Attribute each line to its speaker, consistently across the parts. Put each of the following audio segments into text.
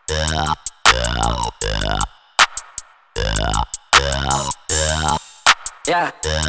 Speaker 1: Yeah.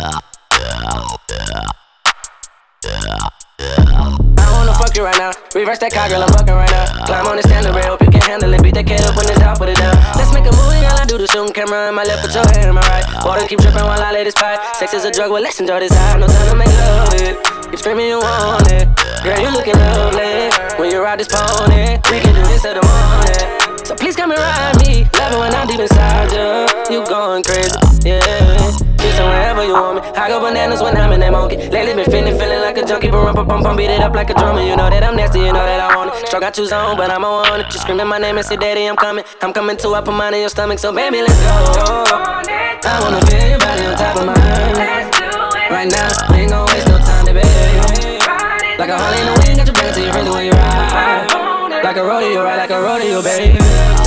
Speaker 1: I wanna fuck you right now. Reverse that car, girl, I'm bucking right now. Climb on the stand rail, hope you can handle it. Beat that kid up when it's out, put it down. Let's make a movie, girl, I do the shooting camera in my left, put your hand in my right. Water keep dripping while I lay this pipe. Sex is a drug, well, let's enjoy this high. No time to make love it. Keep screaming you want it. Girl, you looking lovely. When you ride this pony, we can do this till the morning. So please come and ride me. Love it when I'm deep inside you. You going crazy, yeah. Kiss wherever you want me. I go bananas when I'm in that monkey. Lately been feeling like a junkie, but pump, beat it up like a drummer. You know that I'm nasty, you know that I want it. Struck out too zone, but I'm on it. Just screaming my name and say, Daddy, I'm coming. I'm coming too. I put mine in your stomach, so baby, let's go. I wanna feel your body on top of mine. Right now, we ain't gon' waste no time, baby. Like a Harley in the wind, got your back to your friends the way you ride. Like a rodeo, ride like a rodeo, baby.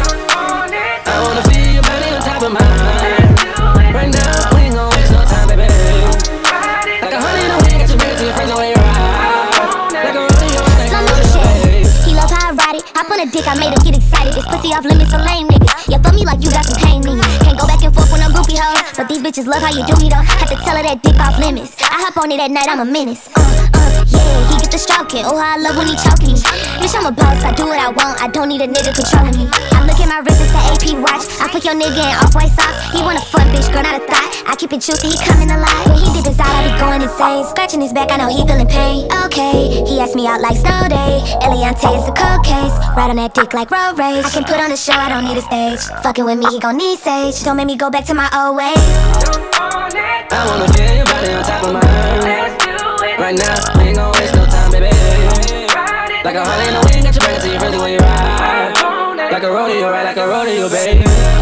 Speaker 1: I wanna feel your body on top of mine. Right now, we ain't gon' waste no time, baby. Like a Harley in the wind, got your back to your friends the way you ride. Like a rodeo, ride like a rodeo, baby.
Speaker 2: He love how I ride it. Hop on a dick, I made him get excited. This pussy off limits for lame niggas. You feel me like you got some pain in you. Can't go back and forth when I'm groupie hoes, but these bitches love how you do me though. Have to tell her that dick off limits. I hop on it at night, I'm a menace. Yeah, he get the stroking. Oh, how I love when he choking me. Bitch, I'm a boss, I do what I want. I don't need a nigga controlling me. I look at my wrist, it's an AP watch. I put your nigga in off-white socks. He want a fun bitch, girl, not a thought. I keep it juicy, he coming alive. When he dip inside, I be going insane. Scratching his back, I know he feeling pain. Okay, he asked me out like snow day. Eliante is a cold case. Ride on that dick like road rage. I can put on a show, I don't need a stage. Fucking with me, he gon' need sage. Don't make me go back to my old ways.
Speaker 1: I wanna feel your body on top of mine. Right now, we ain't gon' waste no time, baby. Like a Harley in the wind, got your back to your friends the way you ride. Like a rodeo, ride like a rodeo, baby.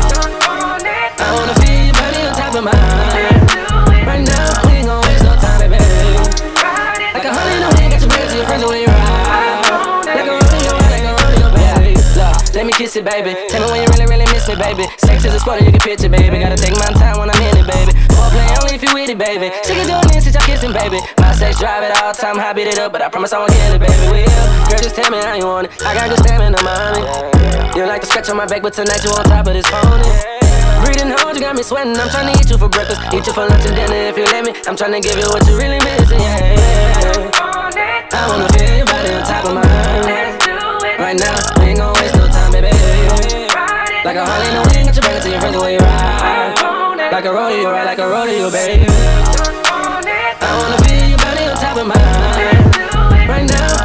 Speaker 1: I wanna feel your body on top of mine. Right now, we ain't gon' waste no time, baby. Like a Harley in the wind, got your back to your friends the way you ride. Like a rodeo, ride like a rodeo, baby. Look, let me kiss it, baby. Tell me when you really miss me, baby. Sex is a sport and you can picture, baby. Gotta take my time when I'm in it, baby. Foreplay only if you with it, baby. She can do it since y'all kissing, baby. My sex drive it all time, I beat it up, but I promise I won't kill it, baby. Will, girl, just tell me how you want it. I got good stamina, mommy. You like to scratch on my back, but tonight you on top of this pony. Breathing hard, you got me sweating. I'm tryna eat you for breakfast, eat you for lunch and dinner if you let me. I'm tryna give you what you really missing, yeah. I wanna feel your body on top of mine. Right now, we ain't gon' waste no time, baby. Like a Harley in the wind, got your back to your friends the way you ride. Like a rodeo, ride like a rodeo, baby. I wanna feel your body on top of mine. Right now,